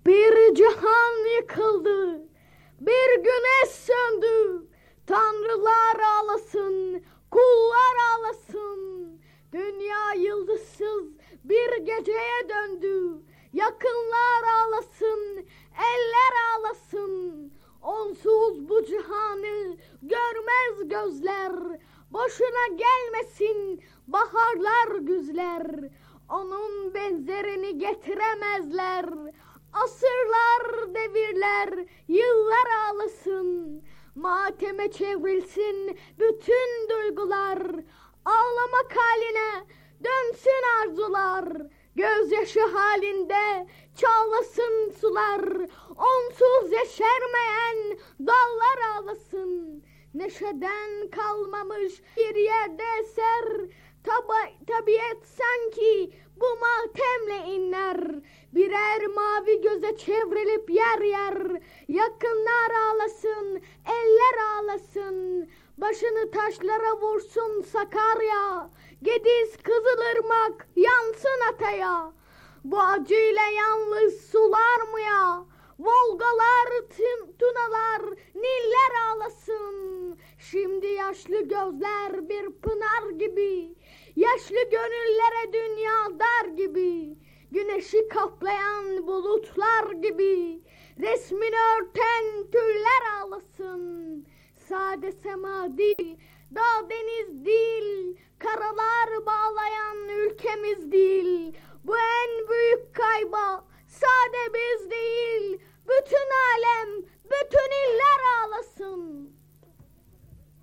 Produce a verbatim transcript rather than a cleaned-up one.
Bir cihan yıkıldı, bir güneş söndü. Tanrılar ağlasın, kullar ağlasın. Dünya yıldızsız bir geceye döndü. Yakınlar ağlasın, eller ağlasın. Onsuz bu cihanı görmez gözler. Boşuna gelmesin baharlar güzler. Onun benzerini getiremezler. Asırlar, devirler, yıllar ağlasın. Mateme çevrilsin bütün duygular. Ağlamak haline dönsün arzular. Gözyaşı halinde çağlasın sular. Onsuz yeşermeyen dallar ağlasın. Neşeden kalmamış bir yerde eser. Taba- tabiat sanki bu matemle inler. Birer mavi göze çevrilip yer yer. Yakınlar ağlasın, eller ağlasın. Başını taşlara vursun Sakarya. Gediz Kızılırmak yansın ataya. Bu acıyla yalnız sular mı ya? Volgalar, tün- tunalar, niller ağlasın. Şimdi yaşlı gözler bir pınar gibi. Yaşlı gönüllere dünya dar gibi. Güneşi kaplayan bulutlar gibi. Resmini örten tüller ağlasın. Sade sema değil, dağ deniz